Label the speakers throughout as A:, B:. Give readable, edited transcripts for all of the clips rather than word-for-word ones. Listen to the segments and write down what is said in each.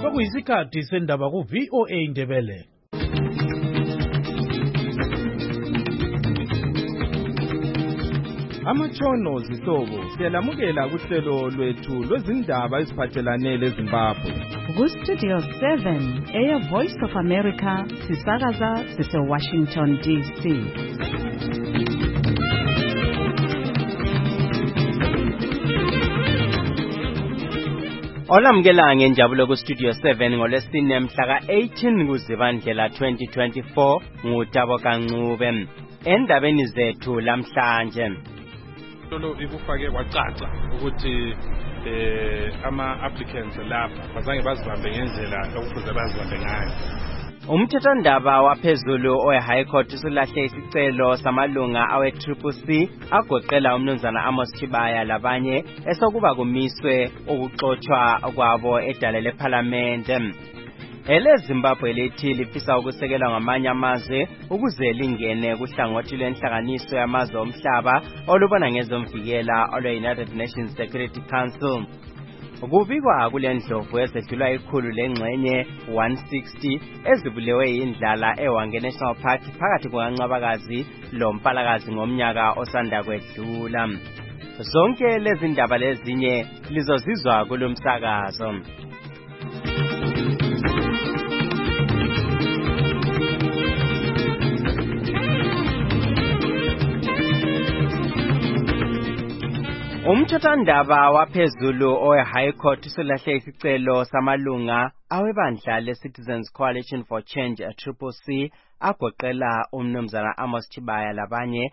A: Sokuyisikhathi sendaba ku VOA Indebele.
B: Amatshono zihlobo siyalamukela kuhlelo lwethu lwezindaba eziphathelane leZimbabwe.
C: Ku Studio 7 Air Voice of America sisakaza sise Washington DC.
D: Olamukela ngenjabulo ku Studio 7 ngolesine mhla ka-18 kuZibandlela 2024 ngutabo kaNcube. Endabeni zethu lamhlanje
E: lolo ikufake kwacaca ukuthi ama-applicants lapha bazange bazibambe ngendlela okufuze bazibambe ngayo.
D: Umthethwandaba waphezulu owe-High Court usulahle isicelo samalunga awe-CCC agoqela umnumzana Amos Chibaya labanye esokuba kumiswe ukuxotshwa kwabo edale lephalamende. EleZimbabwe lithi lifisa ukusekelwa ngamanye amazwe ukuze lingene kuhlangothi lwenhlanganiso yamazwe omhlaba olubona ngezomvikela olwe-United Nations Security Council. Kubikwa kulendlovu ezedlula ikhulu lengxenye 160 ezibulewe yindlala eWange National Park phakathi kukaNcwabakazi loMpalakazi ngomnyaka osanda kwedlula. Zonke lezi ndaba lezinye lizozizwa kulomsakazo. Umthethwandaba waphezulu owe-High Court usulahle isicelo samalunga awebandla le-Citizens Coalition for Change CCC agoqela umnumzana Amos Chibaya labanye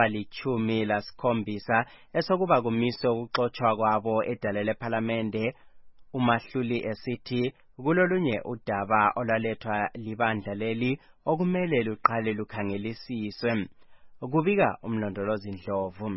D: abali-17 esokuba kumiswe ukuxotshwa kwabo edale lephalamende. Umahluli esithi kulolunye udaba olwalethwa libandla leli okumele luqale lukhangelisiswe. Kubika umlondolozi Ndlovu.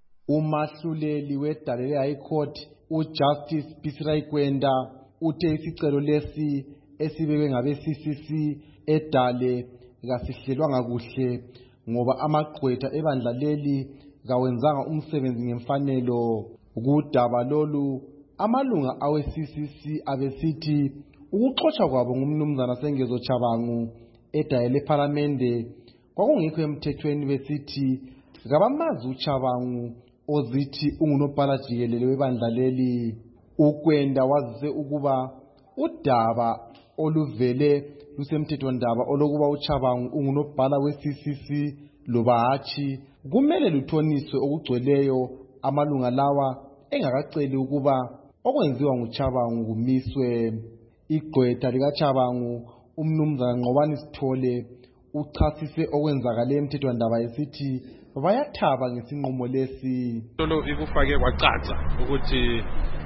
F: Umahluleli wedale le-High Court uJustice Bisirayi Kwenda uthe isicelo lesi esibekwe ngabe-CCC edale kasihlelwanga kuhle ngoba amagqwetha ebandla leli kawenzanga umsebenzi ngemfanelo. Kudaba lolu amalunga awe-CCC abesithi ukuxotshwa kwabo ngumnumzana Sengezo Chabangu edale lephalamende kwakungekho emthethweni, besithi kabamazi uChabangu ozithi ungunobhala jikelele webandla leli. Ukwenda wazise ukuba udaba oluvele lusemthethwandaba olokuba uChabangu ungunobhala we-CCC loba hatshi kumele luthoniswe okugcweleyo amalunga lawa engakaceli ukuba okwenziwa nguChabangu kumiswe. Igqwetha likaChabangu umnumzana Ngqobani Sithole uchasise okwenzakale emthethwandaba esithi bayathaba ngesinqumo lesi.
E: Lolo ikufake kwacaca ukuthi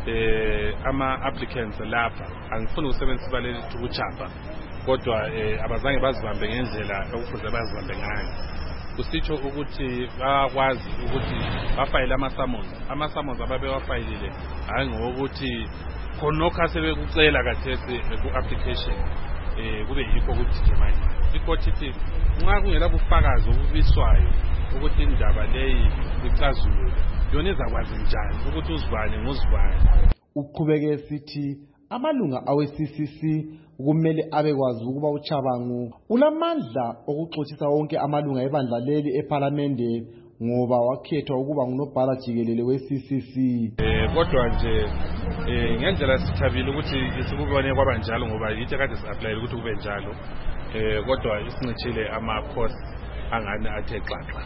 E: ama-applicants lapha angifuni ukusebenzisa ibala elithi ukuchapha kodwa abazange bazibambe ngendlela okufuze bazibambe ngayo. Kusitsho ukuthi bayakwazi ukuthi bafayile ama-summons ababewafayilile hayi ngokuthi khonokho asebekucela kathesi ku-application kube yikho ukuthi nje manje ikhothi ithi nxa kungela bufakazi obubiswayo ukuthi indaba leyi icazulwe yona izakwazi njani ukuthi uzibane ngozibane.
F: Uqhubeke sithi amalunga awe-CCC kumele abekwazi ukuba uChabangu ulamandla okuxotsisa wonke amalunga ebandla leli ephalamende ngoba wakhethwa ukuba ngunobhala jikelele we-CCC.
E: Kodwa nje ngendlela sithabile ukuthi sikubone kwaba njalo ngoba yithi kade si-applyele ukuthi kube njalo, kodwa isincithile ama-course angani athe xaxa,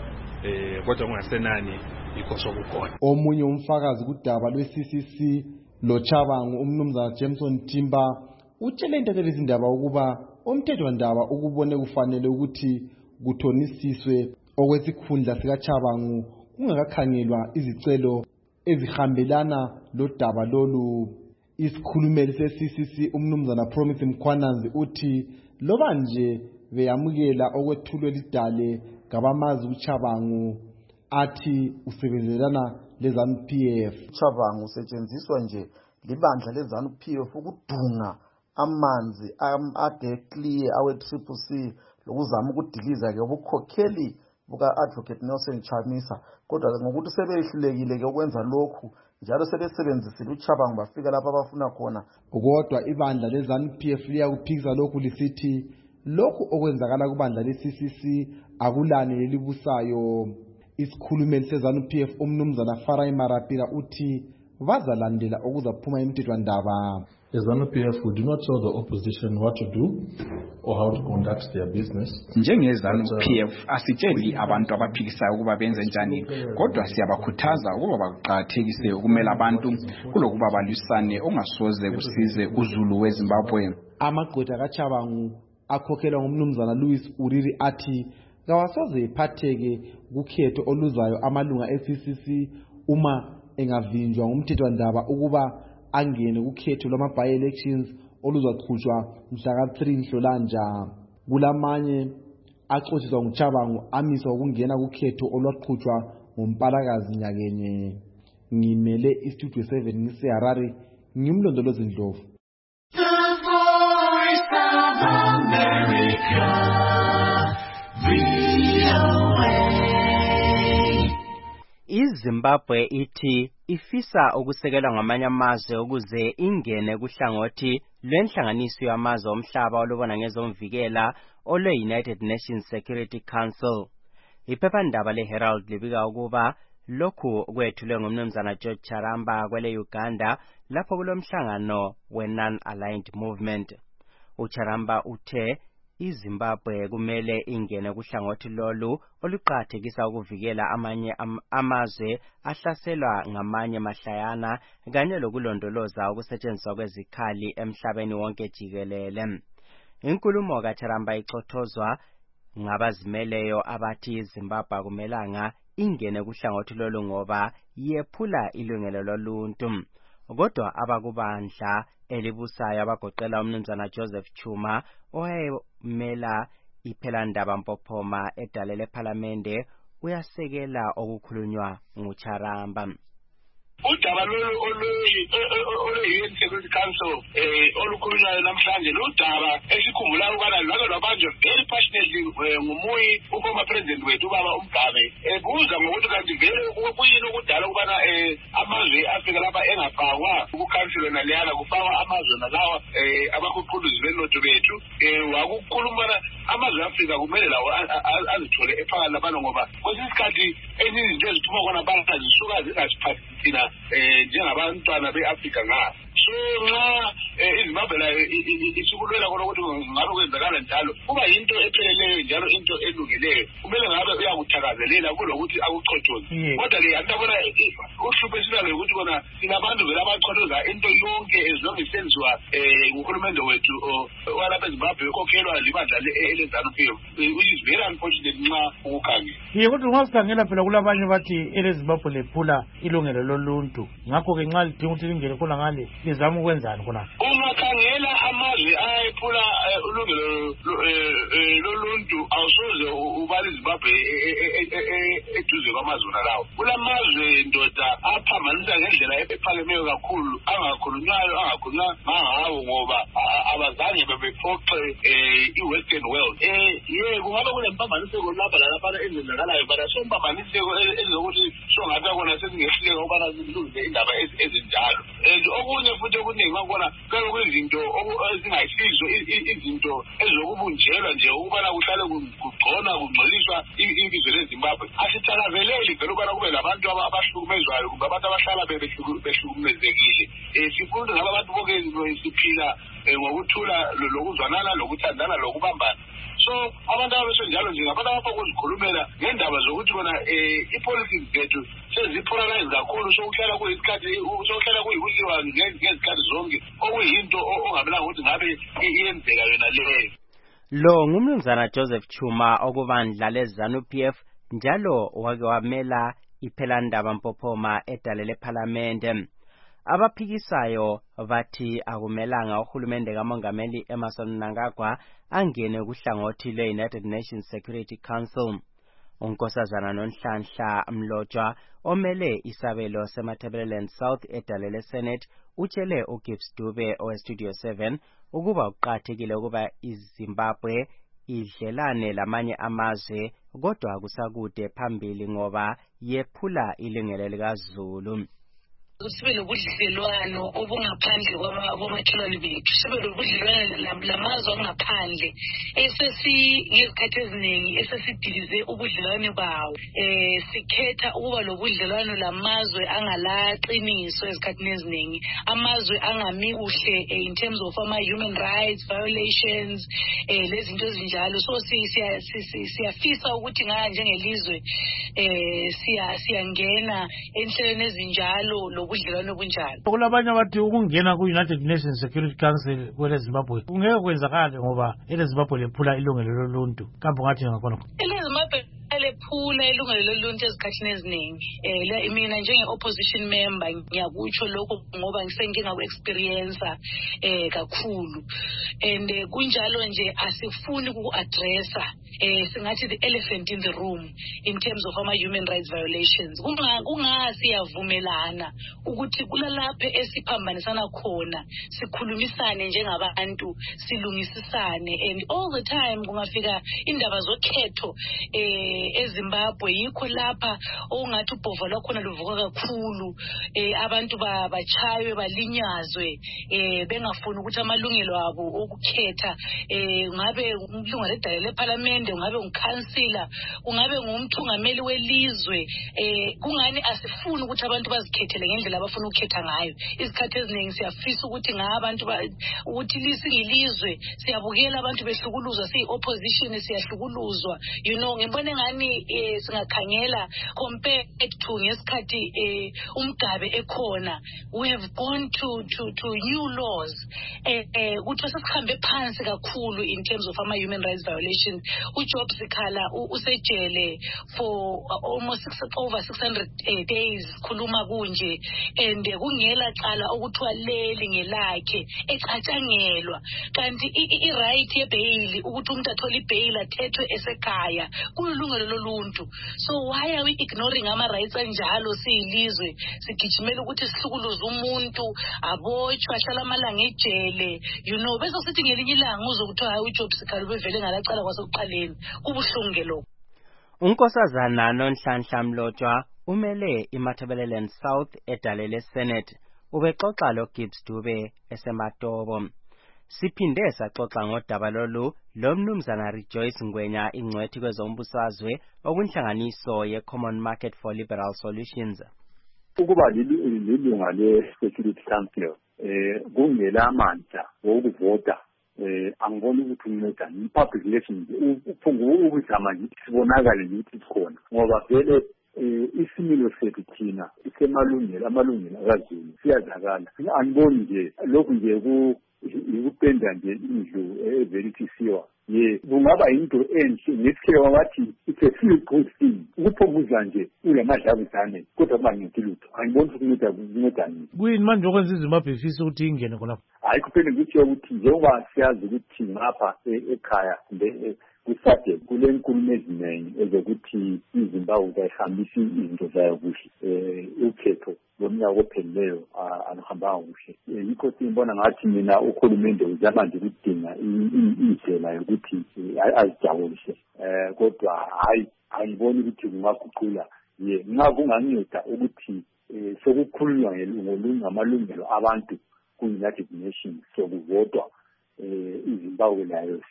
E: kodwa kungasenani yikho sokukhona.
F: Omunye umfakazi kudaba lwe-CCC loChabangu umnumzana Jameson Timba utshele intatheli izindaba ukuba umthethwandaba ukubone kufanele ukuthi kuthonisiswe okwesikhundla sikaChabangu kungakakhangelwa izicelo ezihambelana lodaba lolu. Isikhulumeli se-CCC umnumzana Promise Mkhwananzi uthi loba nje beyamukela okwethulwe lidale ngabamazi uChabangu athi usebenzelana leZANU-PF.
G: uChabangu usetshenziswa nje libandla leZANU-PF ukudunga amanzi ade clear awe-CCC lokuzama ukudiliza ke ubukhokheli buka-Advocate Nelson Chamisa, kodwa ngokuthi sebehlulekile ke ukwenza lokhu njalo sebesebenzisile uChabangu bafika lapha abafuna khona.
F: Kodwa ibandla leZANU-PF liyakuphikisa lokhu lisithi lokhu okwenzakala kubandla le-CCC akulani lelibusayo. Isikhulumeli seZANU-PF umnumzana Farai Marapira uthi bazalandela okuzaphuma emthethwandaba.
H: As ZANU-PF, we do not tell the opposition what to do or how to conduct their business.
I: NjengezANU-PF asitsheli abantu abaphikisayo ukuba benze njani, kodwa siyabakhuthaza ukuba baqhathekise ukumela abantu kulokuba balwisane ongasoze kusize uZulu weZimbabwe.
F: Amagqwetha kaChabangu akhokhelwa ngumnumzana Louis Uriri athi kawasoze iphatheke kukhetho oluzayo amalunga e-CCC uma engavinjwa ngumthethwandaba ukuba angene kukhetho lwama-by-elections oluzaqhutshwa mhla ka-3 Nhlolanja. Kulamanye axotshiswa nguChabangu amiswa ukungena kukhetho olwaqhutshwa ngoMpalakazi nyakenye. Ngimele iStudio 7 ngiseHarare, ngimlondolozi Ndlovu.
D: iZimbabwe ithi ifisa ukusekelwa ngamanye amazwe ukuze ingene kuhlangothi lwenhlanganiso yamazwe omhlaba olubona ngezomvikela olwe-United Nations Security Council. Iphephandaba leHerald libika ukuba lokhu kwethulwe ngumnumzana George Charamba kwele Uganda lapho kulomhlangano we-Non-Aligned Movement. uCharamba uthe iZimbabwe kumele ingene kuhlangothi lolu oluqhathekisa ukuvikela amanye amazwe ahlaselwa ngamanye mahlayana kanye lokulondoloza ukusetshenziswa kwezikhali emhlabeni wonke jikelele. Inkulumo kaCharamba icothozwa ngabazimeleyo abathi iZimbabwe akumelanga ingene kuhlangothi lolu ngoba yephula ilungelo loluntu. Kodwa abakubandla elibusayo abagoqela umnumzana Joseph Chuma owayemela iphelandaba Mpophoma edalele ePhalamende uyasekela okukhulunywa nguCharamba.
J: Udaba lolu olu-UN Security Council olukhulunywayo namhlanje ludaba esikhumbulayo ukubana lwake lwabanjwa very passionately ngumuyi uformer president wethu ubaba uMgabe ebuza ngokuthi kanti vele kuyini ukudala ukubana amazwe afika lapha engafakwa ukukhansilo naleyana kufakwa amazwe nalawa abakuqhuduzi benotho bethu wakukhuluma ukubana amazwe Afrika kumele lawo azithole ephakathi labantu ngoba kwesinye isikhathi ezinye izinto eziphuma khona bana zisuka zingasiphathi thina njengabantwana be-Afrika nga so nxa iZimbabwe layo isikulwela khona ukuthi ngabe kwenzakala njalo kuba yinto epheleleyo njalo into elungileyo kumele ngabe uyakuthakazelela kulokuthi akuchothoze kodwa-ke antabona uhlupho esilalo ukuthi kona sinabantu vele abachothoza into yonke ezilonge isenziwa nguhulumende wethu walapha eZimbabwe ekhokhelwa libandla eleZANU-PF which is very unfortunate nxa ukukhangela.
A: Kodwa ungasikhangela phela kulabanye bathi eleZimbabwe lephula ilungelo loluntu ngakho-ke nxa lidinga ukuthi lingene khona ngale lizama ukwenzani khona?
J: Ungakhangela amazwe ayephula ulungelo loluntu awusoze ubala iZimbabwe eduze kwamazwe lawo. Kulamazwe ndoda aphambanisa ngendlela ephakemeyo kakhulu angakhulunywayo angakhulunywa ngawo ngoba abazange bephoxe i-Western world. Kungabe kunempambaniseko lapha lalapha ezenzakalayo but sompambaniseko ezokuthi songathi kona sesingehluleka ukubana silungise indaba ezinjalo. Okunye futhi okuningi bakhona kuyabe kuyizinto ezingayisizo izinto ezokubunjelwa nje ukubana kuhlale kugcona kungcoliswa ibizo leZimbabwe. Asithakazeleli vele ukubana kube labantu abahlukumezwayo kumbe abantu abahlala behlukumezekile. Sifuna ukuthi ngabe abantu bonke siphila ngokuthula lokuzwanana lokuthandana lokubambana. So abantu abasenjalo nje ngabantu abapha ukuzikhulumela ngendaba zokuthi bona i-politics zethu sezipolarize kakhulu sokuhlala kuyisikhathi sokuhlala kuyikuliwa ngezikhathi zonke okuyinto ongamelanga ukuthi ngabe iyenzeka yona leyo.
D: Lo ngumnumzana Joseph Chuma okubandla leZANU-PF njalo wake wamela iphelandaba Mpophoma edalele ePhalamende. Abaphikisayo bathi akumelanga uhulumende kaMongameli Emmerson Mnangagwa angene kuhlangothi le-United Nations Security Council. uNkosazana Nonhlanhla Mlotshwa omele isabelo seMatabeleland South edalele Senate utshele uGibbs Dube oweStudio 7 ukuba uqhathekile ukuba iZimbabwe idlelane lamanye amazwe kodwa kusakude phambili ngoba yephula ilungelo likaZulu.
K: sibe lobudlelwano obungaphandle kwamakhelwane bethu, sibe lobudlelwano lamazwe angaphandle ngezikhathi eziningi esesidilize ubudlelwano bawo. Sikhetha ukuba lobudlelwano lamazwe angalaqiniso ezikhathini eziningi, amazwe angami kuhle in terms of human rights violations, lezinto ezinjalo. So siyafisa ukuthi njengelizwe siyangena enhlelweni ezinjalo lobudlelwano bunjalo.
A: Kulabanye abathi ukungena ku-United Nations Security Council kweleZimbabwe kungeke kwenzakale ngoba eleZimbabwe lephula ilungelo loluntu. Kambe ngathi ngakhona
K: eleZimbabwe lephula ilungelo loluntu ezikhathini eziningi. Mina njenge-opposition member ngiyakutsho lokho ngoba ngisengike ngaku-experience kakhulu, and kunjalo nje asifuni uku-addressa singathi the elephant in the room in terms of human rights violations. Siyavumelana ukuthi kulalapho esiphambanisana khona sikhulumisane njengabantu, silungisisane, and all the time kungafika indaba zokhetho eZimbabwe yikho lapha okungathi ubhova lwakhona luvuka kakhulu, abantu bachaywe balinyazwe, bengafuni ukuthi amalungelo abo okukhetha, ngabe umlungu ledala leParliament, ngabe unkhansila, ungabe ngumthungameli welizwe, kungani asifuni ukuthi abantu bazikhethele ngendlela abafuna ukukhetha ngayo. Isikhathi eziningi siyafisa ukuthi ngabantu ukuthi lisingilizwe siyabukela abantu behlukuluzwa, siyi-opposition siyahlukuluzwa, ngibone ngani singakhangela compared to ngesikhathi umgabe ekhona. We have gone to new laws ukuthi sesihambe phansi kakhulu in terms of human rights violations. uJob Sikhala usejele for almost over 600 days khuluma kunje, and kungela cala okuthiwa leli ngelakhe ecatshangelwa, kanti i-right yebail ukuthi umuntu athole ibail athethwe esekhaya kulungelo loluntu. So why are we ignoring ama-rights anjalo siyilizwe sigijimela ukuthi sihlukuluze umuntu abotshwe ahlala amalanga ejele, bese sithi ngelinye ilanga uzokuthiwa hayi uJob Sikhala ubevele ngalacala kwasekuqaleni. Kubuhlungu lokho.
D: Unkosazana Nonhlanhla Mlotshwa umele iMatabeleland South edalele Senate ubexoxa loGibbs Dube eseMatobo. Siphinde saxoxa ngodaba lolu lomnumzana Rejoice Ngwenya ingcwethi kwezombusazwe okunhlanganiso ye-Common Market for Liberal Solutions.
L: Ukuba lilunga le-Security Council kungela amandla wokuvota, angiboni ukuthi unceda i-public relations ukuzama nje sibonakale ukuthi sikhona, ngoba vele isimilo sethu thina isemalungelo akazulu siyazakala. Angiboni nje lokhu nje ukupenda nje indlu everifiziwa kungaba into enhle nesikhewa wathi it's a feel good thing ukuphokuza nje ulamadlabuzane kodwa kungancedi lutho. Angiboni ukuthi kunceda nini.
A: Kuyini manje okwenza iZimbabwe ifisa ukuthi ingene khonapho?
L: Hayi kuphela ukuthi njengoba siyazi ukuthi ngapha ekhaya kusade kule nkulumo eziningi ezokuthi iZimbabwe ayihambisi izinto zayo kuhle, ukhetho lomnyaka ophelileyo aluhambanga kuhle. Yikho simbona ngathi mina uhulumende uzama nje ukudinga indlela yokuthi azijabulise, kodwa hayi angiboni ukuthi kungaguqula. Nxa kunganceda ukuthi sokukhulunywa ngamalungelo abantu ku-United Nations sokuvotwa, iZimbabwe nayo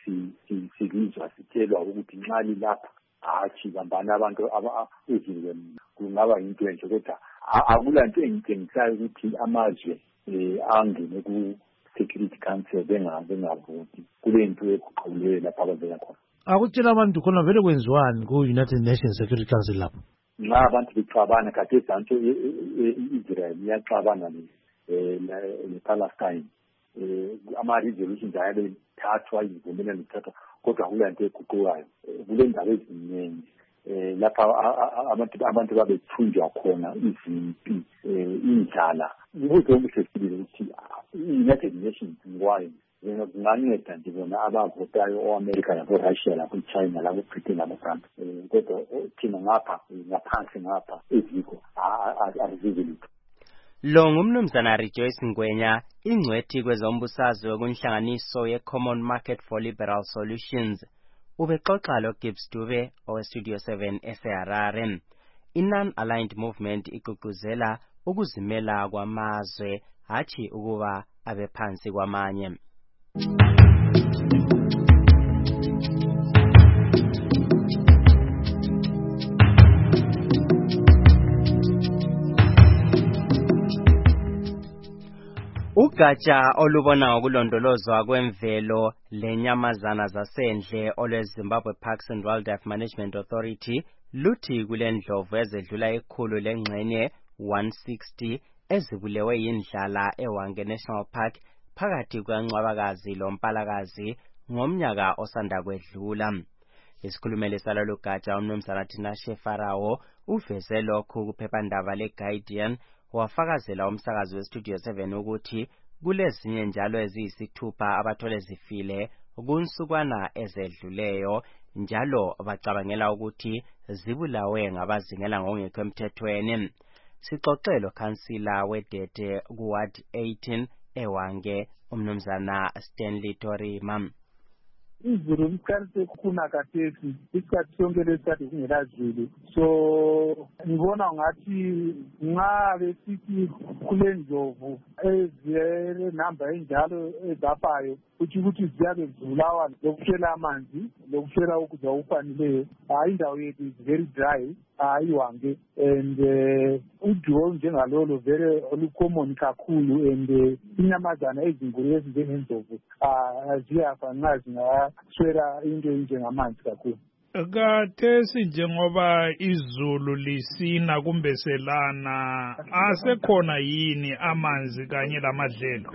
L: silizwa sitshelwa ukuthi nxa lilapha hatshi bambani abantu ezizwe kungaba yinto enhle, kodwa akula nto engitshengisayo ukuthi amazwe angene ku-Security Council bengavoti. Kule nto eguquleyo lapha abavela khona.
A: Akutshela abantu khona vele kwenziwani ku-United Nations Security Council lapho?
L: Nxa abantu bexabana kade santo i-Israel iyaxabana ne-Palestine, ama-resolutions ayabethathwa izivumelwano zithathwa, kodwa kula nto eguqukayo kule ndaba eziningi lapha abantu babethunjwa khona izimpi, indlala. Ubuze obuhle sibili ukuthi i-United Nations ngwayo kunganceda nje bona abavotayo o-America labo-Russia labo-China labo-Britain labo-France, kodwa thina ngapha ngaphansi ngapha eziko azizi lutho.
D: Lo ngumnumzana Rejoice Ngwenya ingcwethi kwezombusazwe kunhlanganiso ye-Common Market for Liberal Solutions. Ubexoxa loGibbs Dube oweStudio 7 eseHarare. I-Non-Aligned Movement igqugquzela ukuzimela kwamazwe hathi ukuba abe phansi kwamanye. Ugatsha olubona ngokulondolozwa kwemvelo lenyamazana zasendle olweZimbabwe Parks and Wildlife Management Authority luthi kulendlovu ezedlula ikhulu lengxenye 160 ezibulewe yindlala eHwange National Park phakathi kwaNcwabakazi loMpalakazi ngomnyaka osanda kwedlula. Isikhulumeli salolu gatsha uMnumzana Tinashe Farawo uveze lokhu kuphephandaba leGuardian wafakazela umsakazi weStudio 7 ukuthi kulezinye njalo eziyisithupha abathole zifile kunsukwana ezedluleyo njalo bacabangela ukuthi zibulawe ngabazingela ngokungekho emthethweni. Sixoxelo kansila wedete kuward 18 eHwange uMnumzana Stanley Torima.
M: Izulu liqalise kuna kathesi isikhathi sonke lesikhathi kungela zulu, so ngibona ngathi nxa besithi kule ndlovu ezinamba enjalo ezafayo ukuthi ziyabe zibulawa lokushela amanzi lokushela ukudla okufaneleyo. Indawo yethu is very dry iHwange, and uduo njengalolo vele olucommon kakhulu, and inyamazana ezinkulu ezinjengendlovu ziyafa nxa zingaswela into enjengamanzi kakhulu.
N: Kathesi njengoba izulu lisina kumbe selana, asekhona yini amanzi kanye lamadlelo?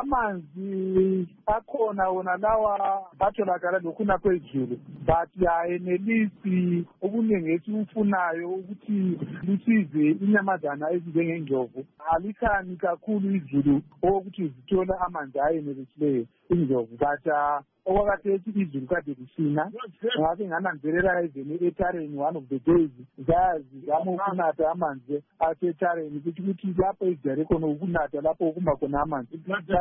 M: Amanzi akhona wona lawa atholakala lokhuna kwezulu, but ayenelisi okuningi esikufunayo ukuthi lusize inyamazana ezinjengendlovu. Alikhani kakhulu izulu okokuthi zithola amanzi ayenelisileyo indlovu, but okwakhathesi izulu kade lisina. Ngake ngananzelela even eTareni one of the days zama ukunatha amanzi aseTareni ukuthi lapho ezidare khona ukunatha lapho okuma khona amanzi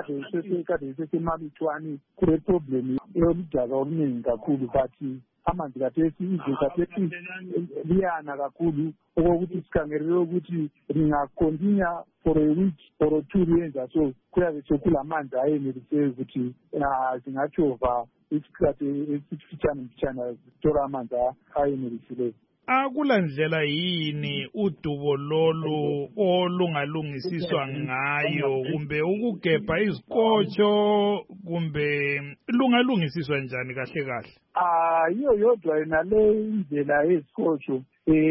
M: kade sesemalutshwane kule problem yoludaka oluningi kakhulu, but amanzi kathesi izulu kathesi liyana kakhulu okokuthi sikhangelele ukuthi lingakontinya for a week or 2 yenza so kuyabe sekulamanzi ayenelise ukuthi zingatshova isikhathi esifitshane zithola amanzi ayenelisileyo.
N: Akula ndlela yini udubo lolu olungalungisiswa ngayo, kumbe ukugebha izikotsho, kumbe lungalungisiswa njani kahle kahle?
M: Iyo yodwa yona le indlela yezikotsho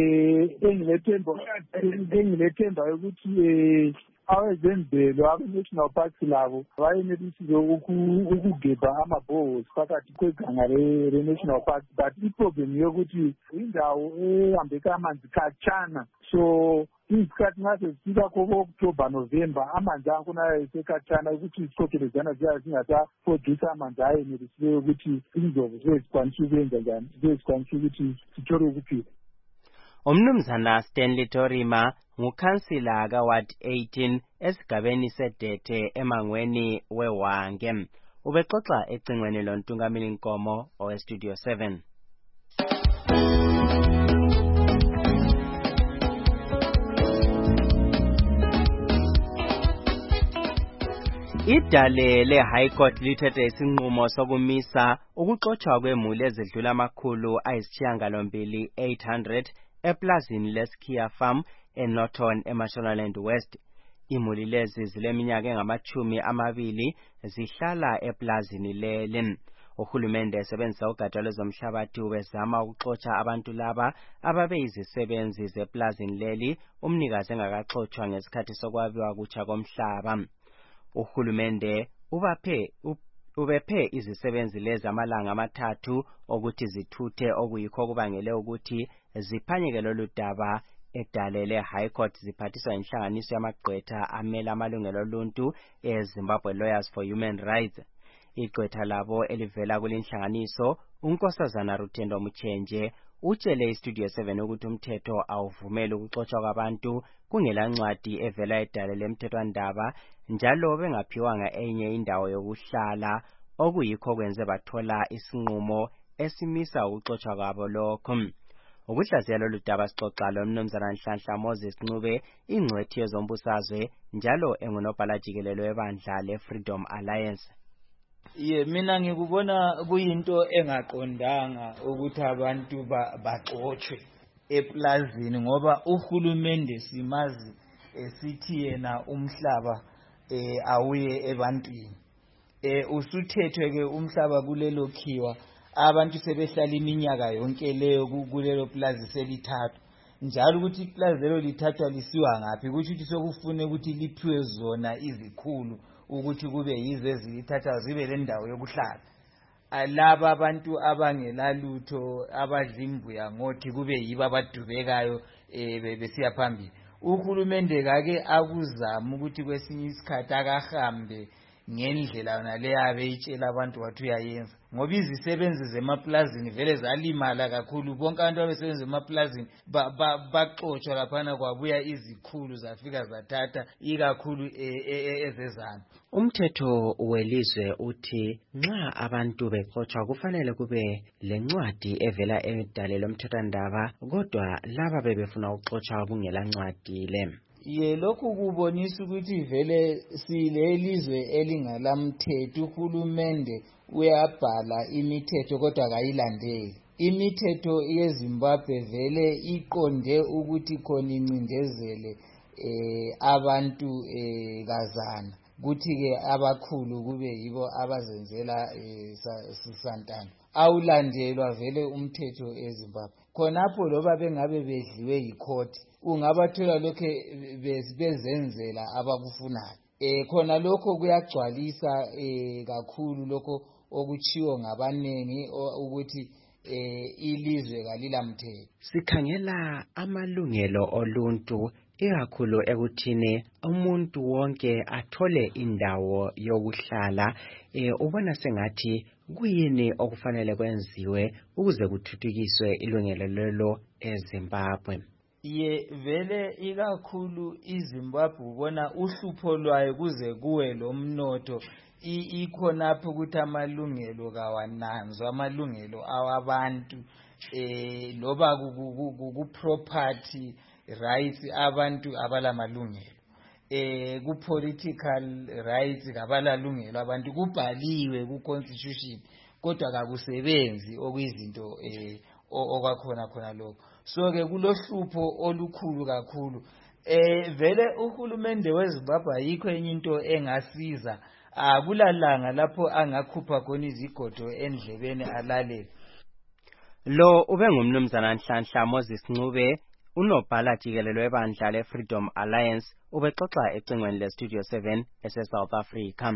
M: engilethemba ukuthi awezemvelo abe-national parks labo bayenelisile ukugebha amabhozi phakathi kweganga le-national park, but iproblem yokuthi indawo ehambeka amanzi khatshana, so isikhathi nxa sesifika ko-October November amanzi akhona esekhatshana ukuthi izikhokelezana ziyabe zingasaproduce amanzi ayenelisileyo ukuthi indlovu zezikwanisa ukwenza njani, zezikwanisa ukuthi zithole ukuphila.
D: Umnumzana Stanley Torima ngukhansila kaWard 18 esigabeni sedete emangweni weHwange. Ubexoxa ecingweni loNtungamili Nkomo oweStudio 7. Idale le-High Court lithethe isinqumo sokumisa ukuxotshwa kwemuli ezidlula amakhulu ayisishiyagalombili 800 eplazini leSkia Farm eNorton eMashonaland West. Imuli lezi zileminyaka engama-20 zihlala eplazini leli. Uhulumende esebenzisa ugatsha lwezomhlabathi ubezama ukuxotsha abantu laba ababeyizisebenzi zeplazini leli umnikazi engakaxotshwa ngesikhathi sokwabiwa kutsha komhlaba. Uhulumende ubephe izisebenzi lezi amalanga amathathu ukuthi zithuthe okuyikho kubangele ukuthi ziphanyeke lolu daba edale le-High Court ziphathiswa inhlanganiso yamagqwetha amela amalungelo oluntu eZimbabwe Lawyers for Human Rights. Igqwetha labo elivela kulinhlanganiso uNkosazana Rutendo Muchenje utshele iStudio 7 ukuthi umthetho awuvumeli ukuxotshwa kwabantu kungela ncwadi evela edale lemthethwandaba njalo bengaphiwanga enye indawo yokuhlala okuyikho kwenze bathola isinqumo esimisa ukuxotshwa kwabo lokho. Ukuhlaziya lolu daba sixoxa lomnumzana Nhlanhla Moses Ncube, ingcwethi yezombusazwe njalo engunobhala jikelele webandla leFreedom Alliance.
O: Mina ngikubona kuyinto engaqondanga ukuthi abantu baxoxwe eplazini ngoba uhulumende simazi esithi yena umhlaba awuye ebantwini. Usuthethwe ke umhlaba kulelo khiwa abantu sebehlala iminyaka yonke leyo kulelo plaza selithathwa njalo ukuthi iplaza lelo lithathwa lisiwa ngaphi ukuthi sokufune ukuthi liphiwe zona izikhulu ukuthi kube yizo ezilithatha zibe lendawo yokuhlala. Laba abantu abangelalutho abadlimbuya ngothi kube yibo abadubekayo besiya phambili. Uhulumende kake akuzama ukuthi kwesinye isikhathi akahambe ngendlela yona leyabe itshela abantu wathi uyayenza ngoba izisebenzi zemaplazini vele zalimala kakhulu. Bonke abantu abasebenza emaplazini baxotsha laphana kwabuya izikhulu zafika zathatha ikakhulu ezezana.
D: Umthetho welizwe uthi nxa abantu bexotsha kufanele kube lencwadi evela edaleni lomthethwandaba, kodwa laba bebefuna ukuxotsha kungela ncwadi le.
O: Lokhu kubonisa ukuthi vele silelizwe elingalamthetho. Uhulumende uyabhala imithetho kodwa kayilandeli. Imithetho yeZimbabwe vele iqonde ukuthi khona incindezele abantu kazana, kuthi ke abakhulu kube yibo abazenzela sisantana. Awulandelwa vele umthetho eZimbabwe. Khonapho loba bengabe bedliwe yikhoti ungabathola lokhe bezenzela abakufunayo. Khona lokho kuyagcwalisa kakhulu lokho okuchiwo ngabanengi ukuthi ilizwe kalilamthetho.
D: Sikhangela amalungelo oluntu ikakhulu ekuthini umuntu wonke athole indawo yokuhlala. Ubona sengathi kuyini okufanele kwenziwe ukuze kuthuthukiswe ilungelo lelo eZimbabwe?
O: Vele ikakhulu iZimbabwe ubona uhlupho lwayo kuze kuwe lomnotho ikhonapho ukuthi amalungelo kawananzwa, amalungelo awabantu loba ku-property rights abantu abalamalungelo. Ku-political rights kabalalungelo abantu, kubhaliwe ku-constitution kodwa kakusebenzi okuyizinto okwakhona khona lokho. So ke kulohlupho olukhulu kakhulu. Vele uhulumende weZimbabwe ayikho enye into engasiza. Akulalanga lapho angakhupha khona izigodo endlebeni alalele.
D: Lo ubengumnumzana Nhlanhla Moses Ncube, unobhala jikelele webandla leFreedom Alliance, ubexoxa ecingweni leStudio 7 eseSouth Africa.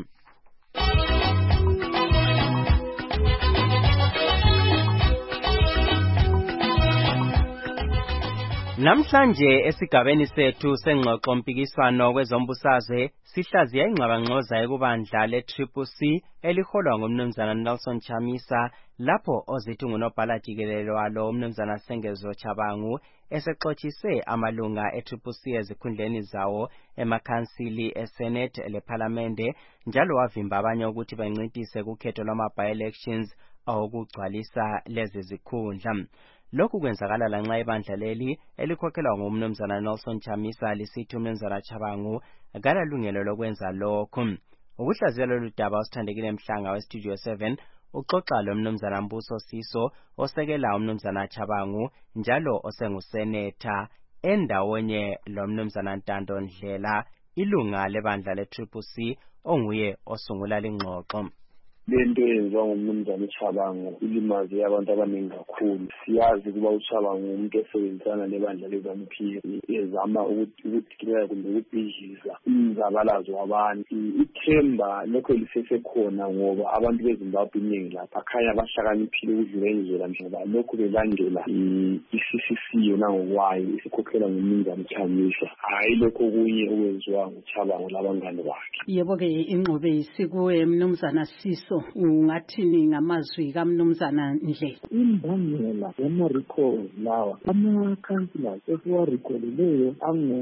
D: Namhlanje esigabeni sethu sengxoxo mpikiswano kwezombusazwe sihlaziya ingxabangxoza ekubandla le-CCC eliholwa ngumnumzana Nelson Chamisa, lapho ozithi ngunobhala jikelele walo umnumzana Sengezo Chabangu esexoxise amalunga e-CCC ezikhundleni zawo emakhansili eSenate lePhalamende, njalo wavimba abanye ukuthi bancintise kukhetho lwama-by-elections awokugcwalisa lezi zikhundla. Lokhu kwenzakala lanxa ibandla leli elikhokhelwa ngumnumzana Nelson Chamisa lisithi umnumzana Chabangu akalalungelo lokwenza lokhu. Ukuhlaziya lolu daba usithandekile Mhlanga weStudio 7 uxoxa lomnumzana Mbuso Siso osekela umnumzana Chabangu njalo osenguseneta, endawonye lomnumzana Ntando Ndlela, ilunga lebandla le-CCC onguye osungula lengxoxo.
L: Lento yenziwa ngumnumzana Chabangu ilimaze abantu abaningi kakhulu. Siyazi kuba uChabangu umuntu osebenzisana nebandla leZANU-PF ezama ukudikira kumbe ukubhidliza umzabalazo wabantu. Ithemba lokho lisesekhona ngoba abantu beZimbabwe iningi lapha khanya bahlakaniphile ukudlula indlela njengoba lokhu belandela i-CCC yona ngokwayo isikhokhelwa ngumnumzana Chamisa, hayi lokho kunye okwenziwa nguChabangu labangane bakhe.
C: Yebo ke ingqobe isikuwe mnumzana Siso Siso ungathini ngamazwi kaMnumzana Ndlela?
P: Imbangela yama-recall lawa ama-councillors esiwarekholileyo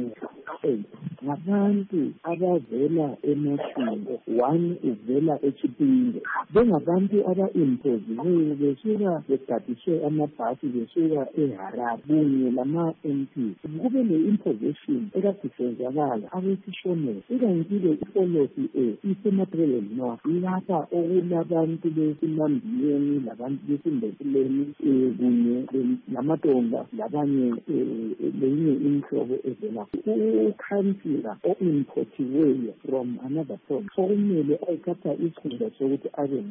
P: ngabantu abavela eMashingo, one uvela eChipinge. Bengabantu aba-impoziweyo besuka begadishe amabhasi besuka eHarare kunye lama-MP. Kube ne-imposition ekadisenzakala abesishonela ikankile ipolicy isemathebeleni north lapha okulabantu besimambiyeni labantu besimbesileni kunye lamatonga labanye lenye inhlobo evela ukhansila o-importiweyo from another point sokumele ayithatha isikhundla sokuthi abe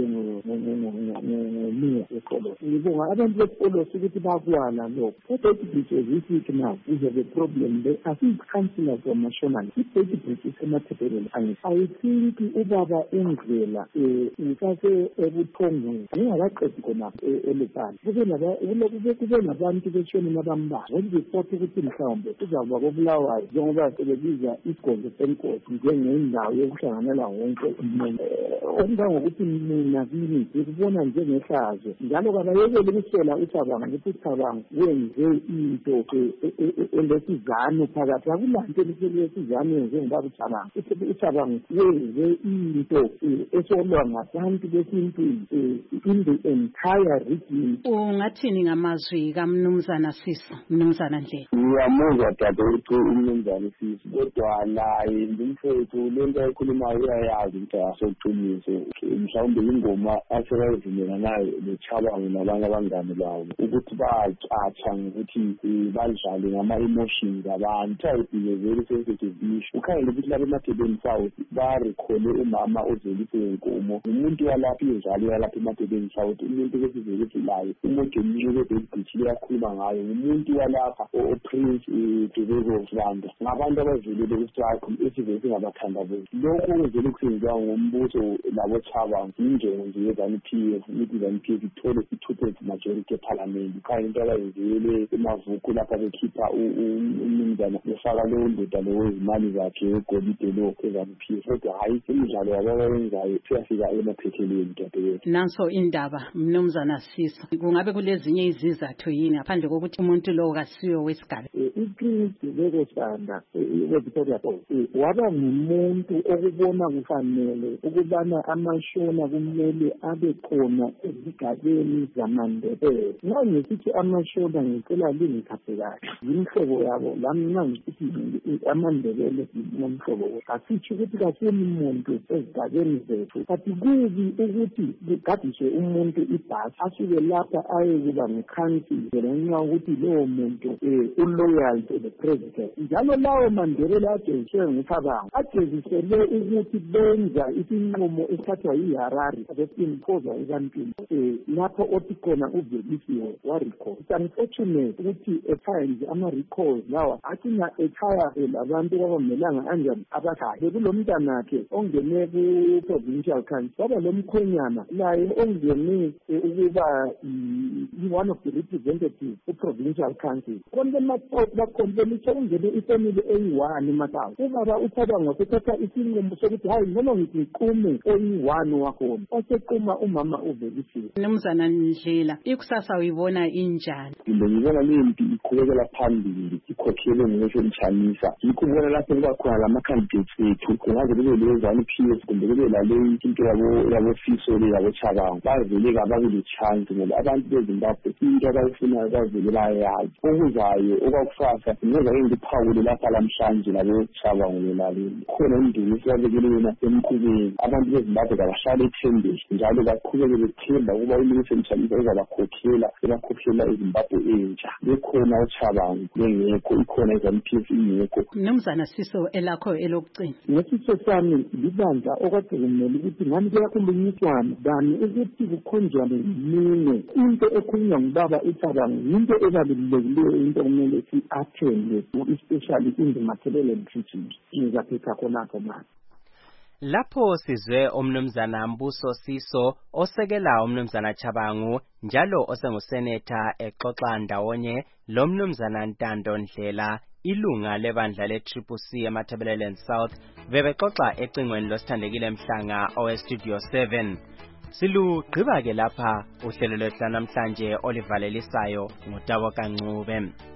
P: ngomia wepolosi. Ngibonga abantu bepolosi ukuthi bakwala lokho. I-Dirty Bridge as we see it now, we have a problem there. I think councillors were national. I-Dirty Bridge isemathebeleni I think ubaba Ndlela usase ebuthongweni ngingakaqedi khonapho eLupane kube nabantu beshoni nabambalwa ngiziphothi ukuthi mhlawumbe kuzaba kobulawayo njengoba sebebiza isigodlo senkosi njengendawo yokuhlanganela wonke umuntu okungangokuthi mina kimi ngikubona njengehlazo njalo kabayekele ukusola uChabanga ukuthi uChabanga wenze into elesizano phakathi akulanto elesizano njengobaba uChabanga uChabanga wenze into esolwa ngabantu besintwini in the entire region.
C: Ungathini ngamazwi kaMnumzana Siso, Mnumzana Ndlela?
L: Ngiyamuzwa dadewethu uMnumzana Siso kodwa naye ngumfowethu lento ayikhulumayo uyayazi ukuthi asoqiniso mhlawumbe ingoma asebazimela nayo leChabanga nabanye abangane bawo ukuthi bacatsha ngokuthi badlale ngama-emotions abantu ayibhiye very sensitive issue. Ukhangele ukuthi labo emadebeni South barekhole umama ozelise inkomo umuntu walapha injalo yalapha emadebeni South umuntu besizekelayo umuntu omncane ebhedithile yakhuluma ngayo umuntu walapha oPrince Dubeko Sibanda ngabantu abazelele ukuthi esivele singabathandabuzi. Lokho kwenzele kusenziwa ngombuso labo Chabanga injongo nje yeZANU-PF ukuthi iZANU-PF ithole i-2/3 majority eParliament. Khaya into abayenzele emavuku lapha bekhipha umnumzana befaka lowo ndoda lowo izimali zakhe egolide lo eZANU-PF kodwa hayi imidlalo yabayenzayo siyafika emaphethelweni dadewethu.
C: Nanso indaba Mnumzana Siso kungabe kulezinye izizathu yini ngaphandle kokuthi umuntu lo kasiyo wesigaba?
P: iPrince Dubeko Sibanda weVictoria Falls waba ngumuntu okubona kufanele ukubana amashona kumele abe khona ezigabeni zamaNdebele. Nxa ngisithi amashona ngicela lingithathe kahle yimhlobo yabo lami nxa ngisithi amaNdebele ngomhlobo asithi ukuthi kasini umuntu ezigabeni zethu kanti kubi ukuthi kugadishe umuntu ibhasi asuke lapha ayekuba ngekhansila ngenxa ukuthi lowo muntu uloyal to the president. Njalo lawo maNdebele ajeziswe nguChabanga ajezisele ukuthi benza isinqumo esithathwa yiHarare besimpoza ebantwini lapho othi khona uvelisiwe warecall. It's unfortunate ukuthi etimes ama-recalls lawa athina ekhaya labantu kwabamelanga anjani abakhahle kulomntanakhe ongene ku-provincial council kwaba lomkhwenyana laye ongene ukuba one of the representatives ku-provincial council konke bakhompenise ungene ifamily eyi-1 eMathawu. Ubaba uChabanga wakuthatha isinqumo sokuthi hayi noma ngiqume eyi-1 wakhona wasequma umama uvelisiwe.
C: Mnumzana Ndlela ikusasa uyibona injani?
L: Ngibona lempi iqhubekela phambili ikhokhele ngisho umchanisa ikubona lapho kwakhona lama-candidates ethu kungaze kube leZANU-PF kumbe kube laleyi into yabo Fiso yabo Chabanga bavele kababili chance ngoba abantu beZimbabwe into abayifunayo bavele bayazi okuzayo okwakusasa ngeza ngiphawule lapha lamhlanje labo Chabanga ngelalini khona indulu esiyabekele yona emkhubeni abantu beZimbabwe abahlale ethembeni njalo baqhubeke bethemba ukuba uMillicent Mchalisa uzabakhokhela eZimbabwe entsha bekhona uChabanga bengekho ikhona iZANU-PF ingekho.
C: Mnumzana Siso elakho elokucina
P: ngesiso sami libandla okade kumele ukuthi ngani kuyakhulunyiswana bani ukuthi kukhonjwane yini into ekhulunywa ngubaba uChabanga into ebalulekileyo into kumele si-athende especially in the Mathebele treaty ngizaphetha khonapho manje.
D: Lapho sizwe umnumzana Mbuso Siso osekela umnumzana Chabanga njalo osenguseneta exoxa ndawonye lo mnumzana Ntando Ndlela ilunga lebandla le-CCC eMatabeleland South bebexoxa ecingweni losithandekile Mhlanga oweStudio 7. Silugqiba ke lapha uhlelo lwethu namhlanje olivalelisayo nguTabo Kancube.